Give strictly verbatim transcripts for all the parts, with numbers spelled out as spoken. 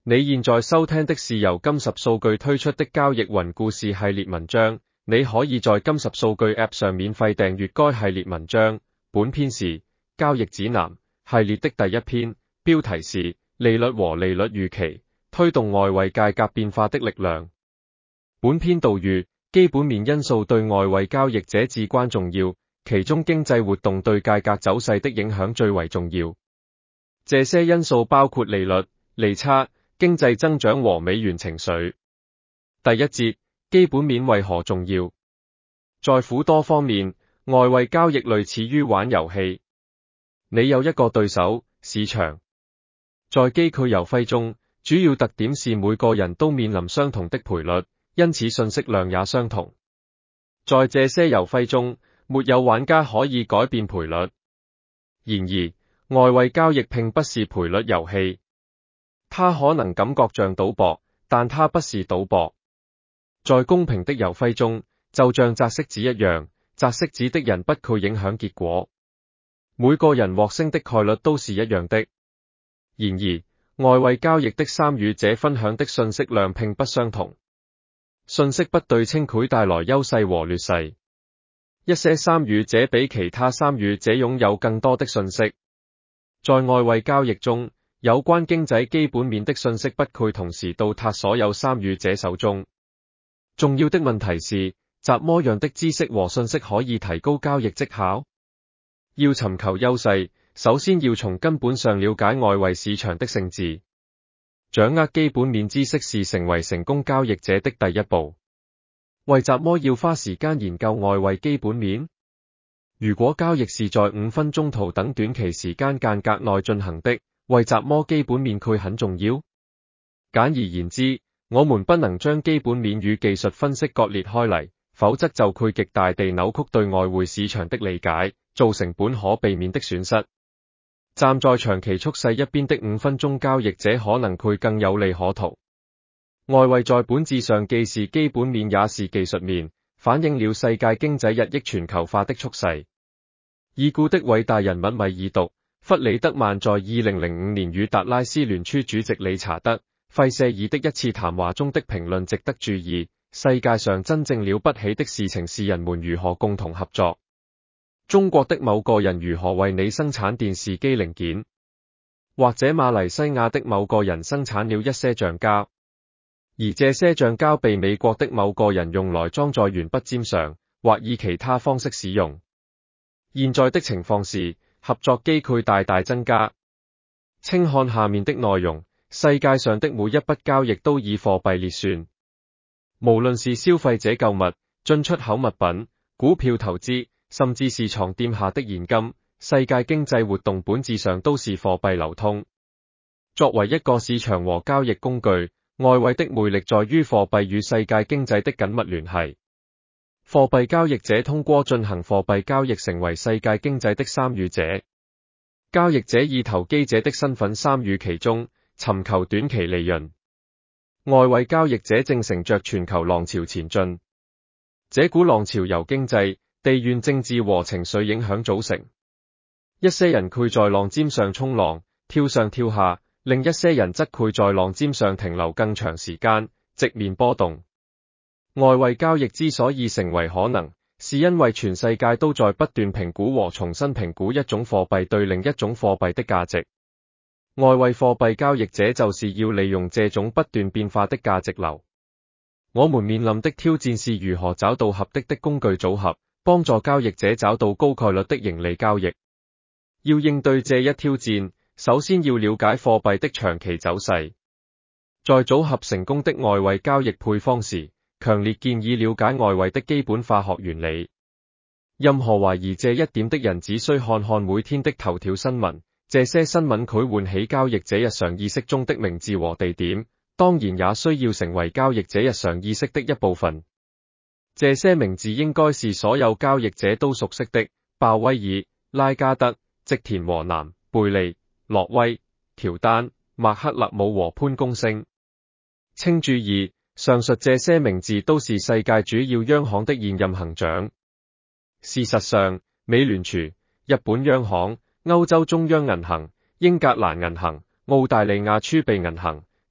你現在收聽的是由金十數據推出的交易雲故事系列文章，你可以在金十數據 App 上免費訂閱該系列文章。本篇是交易指南系列的第一篇，標題是利率和利率預期，推動外圍價格變化的力量。本篇導語：基本面因素對外圍交易者至關重要，其中經濟活動對價格走勢的影響最為重要。這些因素包括利率、利差、經濟增長和美元情緒。第一節，基本面為何重要？在乎多方面，外圍交易類似於玩遊戲。你有一個對手，市場。在機構遊戲中，主要特點是每個人都面臨相同的賠率，因此信息量也相同。在這些遊戲中，沒有玩家可以改變賠率。然而，外圍交易並不是賠率遊戲。它可能感覺像賭博，但它不是賭博。在公平的遊戲中，就像擲骰子一樣，擲骰子的人不會影響結果。每個人獲勝的概率都是一樣的。然而，外圍交易的參與者分享的信息量並不相同。信息不對稱會帶來優勢和劣勢。一些參與者比其他參與者擁有更多的信息。在外圍交易中，有關經濟基本面的信息不會同時到達所有參與者手中。重要的問題是，怎麼樣的知識和信息可以提高交易績效？要尋求優勢，首先要從根本上了解外圍市場的性質。掌握基本面知識是成為成功交易者的第一步。為什麼要花時間研究外圍基本面？如果交易是在五分鐘圖等短期時間間隔內進行的，為什麼基本面佢很重要？簡而言之，我們不能將基本面與技術分析割裂開嚟，否則就會極大地扭曲對外匯市場的理解，造成本可避免的損失。站在長期趨勢一邊的五分鐘交易者可能會更有利可圖。外圍在本質上既是基本面也是技術面，反映了世界經濟日益全球化的趨勢。已故的偉大人物米爾杜弗里德曼在二零零五年與達拉斯聯儲主席理查德費舍爾的一次談話中的評論值得注意：世界上真正了不起的事情是人們如何共同合作。中國的某個人如何為你生產電視機零件，或者馬來西亞的某個人生產了一些橡膠，而這些橡膠被美國的某個人用來裝在鉛筆尖上，或以其他方式使用。現在的情況是，合作機會大大增加。請看下面的內容，世界上的每一筆交易都以貨幣列算。無論是消費者購物、進出口物品、股票投資，甚至是床墊下的現金，世界經濟活動本質上都是貨幣流通。作為一個市場和交易工具，外圍的魅力在於貨幣與世界經濟的緊密聯繫。貨幣交易者通過進行貨幣交易成為世界經濟的參與者。交易者以投機者的身份參與其中，尋求短期利潤。外圍交易者正乘着全球浪潮前進。這股浪潮由經濟、地緣政治和情緒影響組成。一些人會在浪尖上衝浪，跳上跳下，另一些人則會在浪尖上停留更長時間，直面波動。外圍交易之所以成為可能，是因為全世界都在不斷評估和重新評估一種貨幣對另一種貨幣的價值。外圍貨幣交易者就是要利用這種不斷變化的價值流。我們面臨的挑戰是如何找到合適的工具組合，幫助交易者找到高概率的盈利交易。要應對這一挑戰，首先要了解貨幣的長期走勢。在組合成功的外圍交易配方時，強烈建議了解外圍的基本化學原理。任何懷疑這一點的人只需看看每天的頭條新聞，這些新聞會喚起交易者日常意識中的名字和地點，當然也需要成為交易者日常意識的一部分。這些名字應該是所有交易者都熟悉的：鮑威爾、拉加德、植田和男、貝利、洛威、喬丹、麥克勒姆和潘功星。請注意，上述這些名字都是世界主要央行的現任行長。事實上，美聯儲、日本央行、歐洲中央銀行、英格蘭銀行、澳大利亞儲備銀行、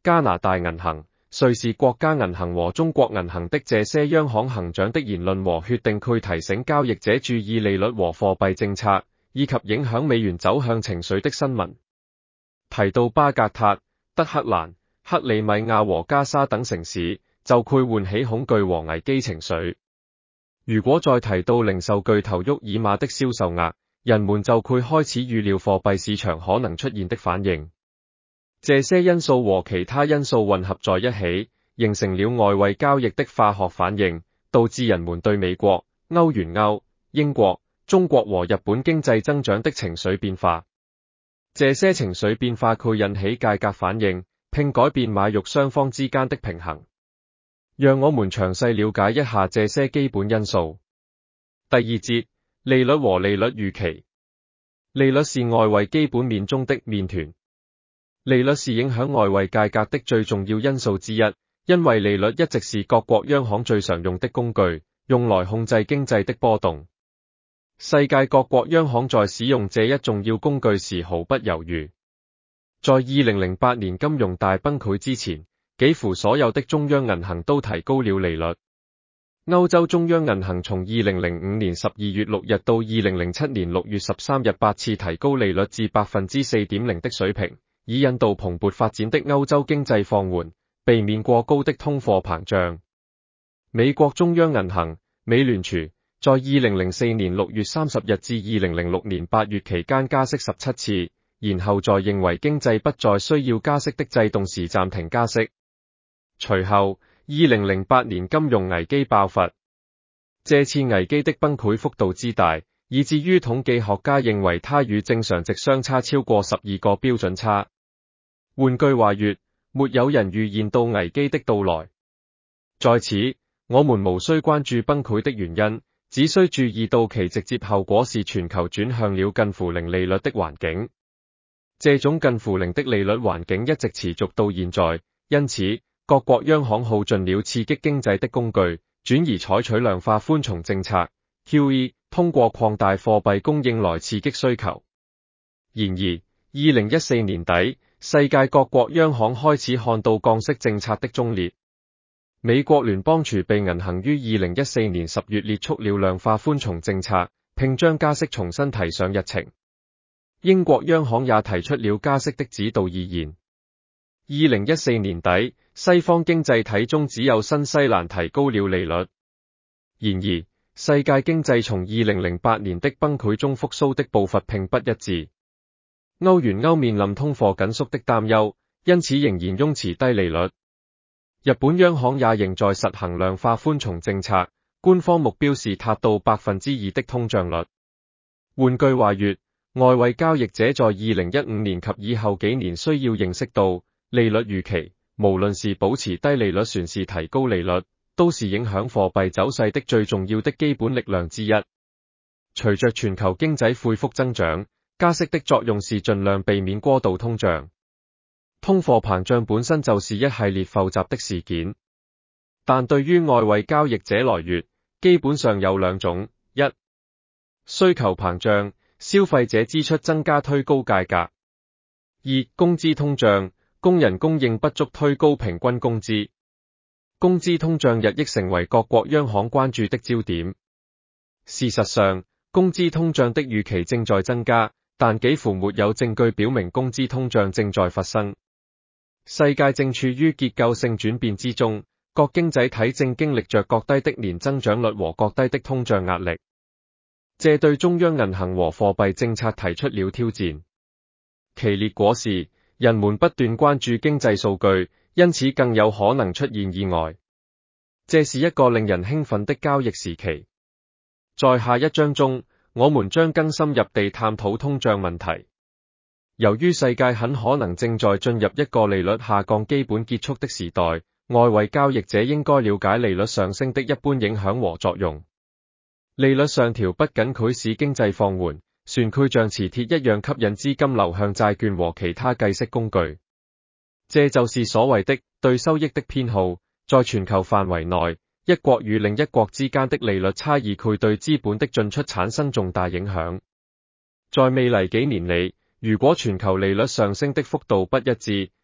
加拿大銀行、瑞士國家銀行和中國銀行的這些央行行長的言論和決定佢提醒交易者注意利率和貨幣政策，以及影響美元走向情緒的新聞。提到巴格達、德黑蘭、克里米亞和加沙等城市，就會喚起恐懼和危機情緒。如果再提到零售巨頭沃爾瑪的銷售額，人們就會開始預料貨幣市場可能出現的反應。這些因素和其他因素混合在一起，形成了外圍交易的化學反應，導致人們對美國、歐元歐、英國、中國和日本經濟增長的情緒變化。這些情緒變化會引起價格反應，並改變買肉雙方之間的平衡。讓我們詳細了解一下這些基本因素。第二節，利率和利率預期。利率是外圍基本面中的麵團。利率是影響外圍價格的最重要因素之一，因為利率一直是各國央行最常用的工具，用來控制經濟的波動。世界各國央行在使用這一重要工具時毫不猶豫。在二零零八年金融大崩潰之前，幾乎所有的中央銀行都提高了利率。歐洲中央銀行從二零零五年十二月六日到二零零七年六月十三日八次提高利率至百分之四點零的水平，以引導蓬勃發展的歐洲經濟放緩，避免過高的通貨膨脹。美國中央銀行美聯儲在二零零四年六月三十日至二零零六年八月期間加息十七次，然後在認為經濟不再需要加息的制動時暫停加息。隨後，二零零八年金融危機爆發，這次危機的崩潰幅度之大，以至於統計學家認為它與正常值相差超過十二個標準差。換句話說，沒有人預見到危機的到來。在此，我們無需關注崩潰的原因，只需注意到其直接後果是全球轉向了近乎零利率的環境。這種近乎零的利率環境一直持續到現在，因此各國央行耗盡了刺激經濟的工具，轉而採取量化寬鬆政策 Q E， 通過擴大貨幣供應來刺激需求。然而，二零一四年底，世界各國央行開始看到降息政策的終結。美國聯邦儲備銀行於二零一四年十月列出了量化寬鬆政策，並將加息重新提上日程。英國央行也提出了加息的指導意見。二零一四年底，西方經濟體中只有新西蘭提高了利率。然而，世界經濟從二零零八年的崩潰中復甦的步伐並不一致。歐元歐面臨通貨緊縮的擔憂，因此仍然擁持低利率。日本央行也仍在實行量化寬鬆政策，官方目標是達到百分之二的通脹率。換句話說，外圍交易者在二零一五年及以後幾年需要認識到，利率預期，無論是保持低利率還是提高利率，都是影響貨幣走勢的最重要的基本力量之一。隨着全球經濟恢復增長，加息的作用是盡量避免過度通脹。通貨膨脹本身就是一系列複雜的事件，但對於外圍交易者來說，基本上有兩種：一、需求膨脹，消費者支出增加推高價格；二、工資通脹，工人供應不足推高平均工資。工資通脹日益成為各國央行關注的焦點。事實上，工資通脹的預期正在增加，但幾乎沒有證據表明工資通脹正在發生。世界正處於結構性轉變之中，各經濟體正經歷着較低的年增長率和較低的通脹壓力，這對中央銀行和貨幣政策提出了挑戰。其列果是，人們不斷關注經濟數據，因此更有可能出現意外。這是一個令人興奮的交易時期。在下一章中，我們將更深入地探討通脹問題。由於世界很可能正在進入一個利率下降基本結束的時代，外圍交易者應該了解利率上升的一般影響和作用。利率上調不僅會使經濟放緩，旋佢像磁鐵一樣吸引資金流向債券和其他計息工具。這就是所謂的對收益的偏好。在全球範圍內，一國與另一國之間的利率差異會對資本的進出產生重大影響。在未來幾年裡，如果全球利率上升的幅度不一致，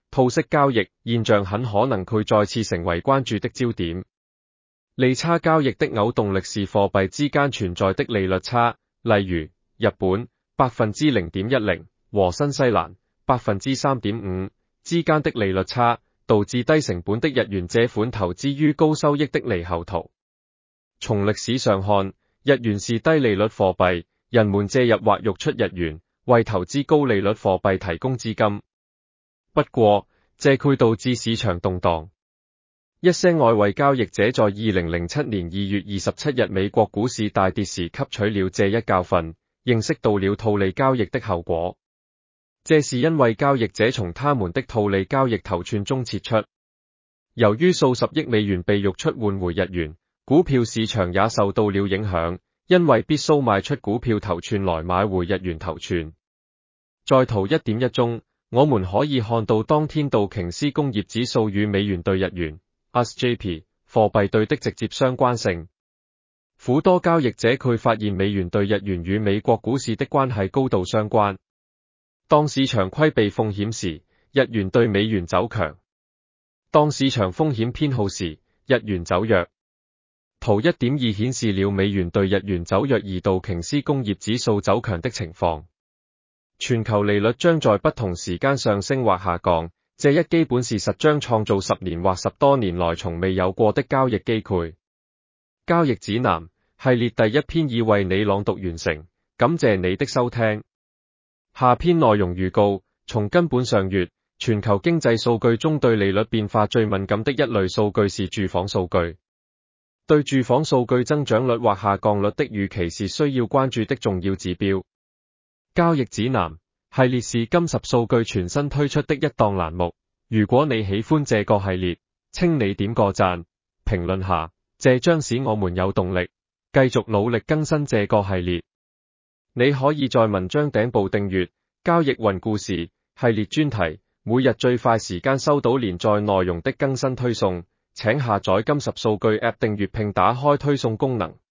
套息交易現象很可能會再次成為關注的焦點。利差交易的偶動力是貨幣之間存在的利率差，例如日本百分之零點一零和新西蘭百分之三點五之間的利率差，導致低成本的日元借款投資於高收益的獼猴圖。從歷史上看，日元是低利率貨幣，人們借入或湧出日元，為投資高利率貨幣提供資金。不過，這會導致市場動盪。一些外圍交易者在二零零七年二月二十七日美國股市大跌時吸取了這一教訓，認識到了套利交易的後果。這是因為交易者從他們的套利交易頭寸中撤出。由於數十億美元被湧出換回日元，股票市場也受到了影響，因為必須賣出股票頭寸來買回日元頭寸。在圖 一點一 中，我們可以看到當天道瓊斯工業指數與美元兌日元 （S J P） 貨幣對的直接相關性。許多交易者佢發現美元兌日元與美國股市的關係高度相關。當市場規避風險時，日元對美元走強；當市場風險偏好時，日元走弱。圖 一點二 顯示了美元兌日元走弱而道瓊斯工業指數走強的情況。全球利率將在不同時間上升或下降，這一基本事實將創造十年或十多年來從未有過的交易機會。交易指南系列第一篇已為你朗讀完成，感謝你的收聽。下篇內容預告：從根本上閱，全球經濟數據中對利率變化最敏感的一類數據是住房數據。對住房數據增長率或下降率的預期是需要關注的重要指標。交易指南系列是金十數據全新推出的一檔欄目。如果你喜歡這個系列，請你點個讚，評論下，這將使我們有動力繼續努力更新這個系列。你可以在文章頂部訂閱交易雲故事系列專題，每日最快時間收到連載內容的更新推送。請下載金十數據 App 訂閱並打開推送功能。